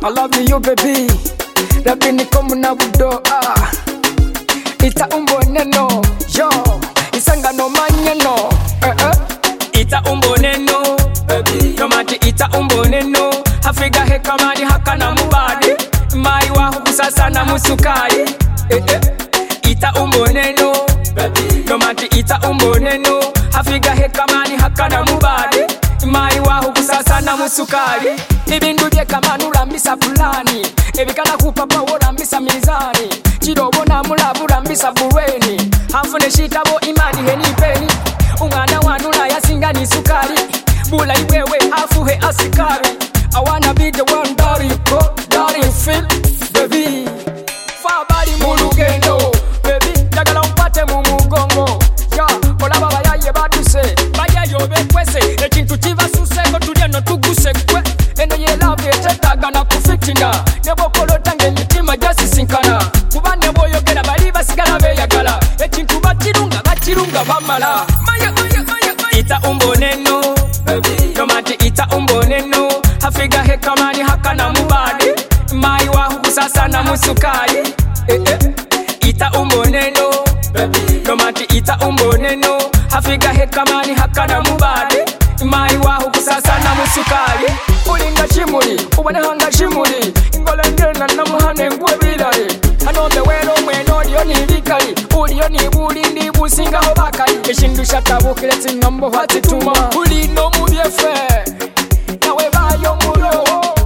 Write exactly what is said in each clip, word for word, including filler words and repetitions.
I love you baby. Rabini komu na budo ah. Ita umbo neno yo. Isanga no manyeno eh eh. Ita umbo neno baby. Tomati ita umbo neno. Hafiga heka mani haka na mubadi. Mai wa kusasa na musukari eh eh. Ita umbo neno baby. Tomati ita umbo neno. Hafiga heka mani haka na mubadi. Mai wa kusasa na musukari. Ibindu bye kamanula mbisa fulani. Ebikana kupapa wora mbisa mizani. Chirobo na mulabura mbisa burweni. Hamfune shitabo imani henipeni. Umwana wanula yasinga ni sukari. Bula iwewe afuhe asikari. I wanna be the one that you go, that you feel, baby. Fabari mulugendo, baby. Jagala umpate mu mugongo. Ya, kola baba yaye baduse. Baya yobe kwese. Echintu chiva suseko tulya no tuguse kwe. Eno ye love etetaga na kufitina. Nebo kolo tange mitima jasi sinkana. Kuba nebo yogera bali basigala beyagala. Echintu bakirunga bakirunga bamala. Maya maya maya maya. Ita umbo neno, baby. Tomati ita umbo neno. Hafiga heka mani haka na mubadi. Mai wa kusasa na musukari eh eh. Ita umbo neno baby. Tomati ita umbo neno. Hafiga heka mani haka na mubadi. Mai wa kusasa na musukari. Ulinga shimuli, ubane hanga shimuli. Ingole ngena na muhane ngwe bilali. Anombe wero mweno liyo ni vikali. Uliyo ni buli ndi businga hobakali. Eshindu shatabu kile zingambo hatituma. Uli no mubyefe. Nawe bayo mubyo.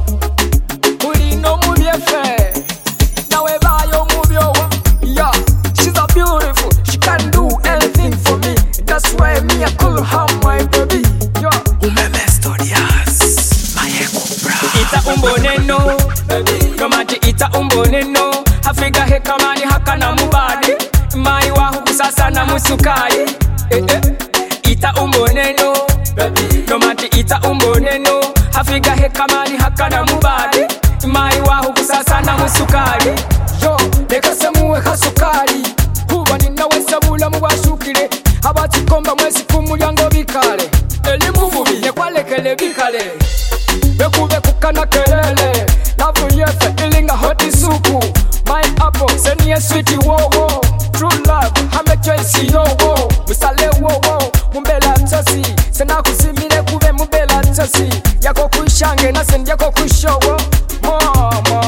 Uli no mubyefe. Nawe bayo mubyo. Yeah, she's a beautiful. She can do anything for me. That's why me I call her my baby. Yeah. Umeme Studios, Mayeko Bra. Ita umbo neno baby. Tomati ita umbo neno. Hafiga heka mani haka na mubadi. Mai wa kusasa na musukari eh eh. Ita umbo neno baby. Tomati ita umbo neno. Hafiga heka mani haka na mubadi. Mai wa kusasa na musukari. Yo, leka semuwe kasukari. Kuba ninawe sabula mubashukire. Abatikomba mwezi kumulyango bikale. Elimu bubi yekwalekele bikale. Bekube kukana kelele. Love yefe ilinga hoti suku. My apple send ye sweetie wo wo. True love hame choice yo wo. Musale wo wo. Mumbela tasi. Sena kusimile kube mumbela tasi. Yako kuishange na sendi yako kuishowo. Mama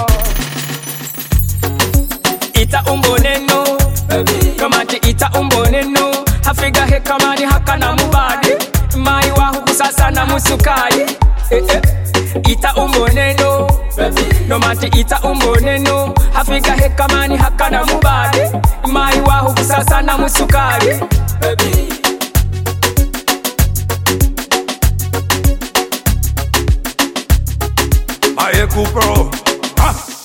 Ita umbo neno baby. Tomati ita umbo neno. Hafiga heka mani haka na mubadi. Mai wa kusasa na musukari eh eh. Ita umbo neno baby. Tomati ita umbo neno. Hafiga heka mani haka na mubadi. Mai wa kusasa na musukari baby. Mayeko Bro. Ah.